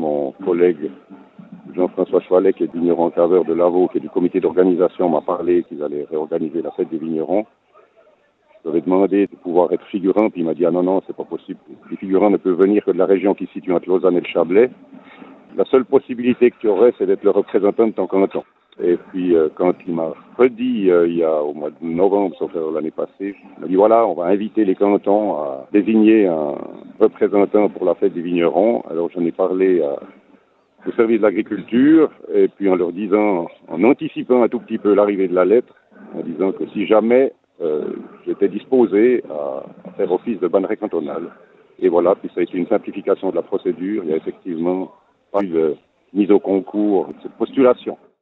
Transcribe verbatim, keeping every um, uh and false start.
mon collègue Jean-François Choilet, qui est vigneron en caveur de Lavaux, qui est du comité d'organisation, m'a parlé qu'ils allaient réorganiser la fête des vignerons. Je lui avais demandé de pouvoir être figurant, puis il m'a dit « Ah non, non, c'est pas possible. Les figurants ne peuvent venir que de la région qui se situe entre Lausanne et le Chablais. La seule possibilité que tu aurais, c'est d'être le représentant de ton canton. » Et puis, euh, quand il m'a redit, euh, il y a au mois de novembre, sauf l'année passée, il m'a dit, voilà, on va inviter les cantons à désigner un représentant pour la fête des vignerons. Alors, j'en ai parlé à, au service de l'agriculture, et puis en leur disant, en anticipant un tout petit peu l'arrivée de la lettre, en disant que si jamais euh, j'étais disposé à, à faire office de bannière cantonale. Et voilà, puis ça a été une simplification de la procédure. Il y a effectivement pas eu de mise au concours de cette postulation.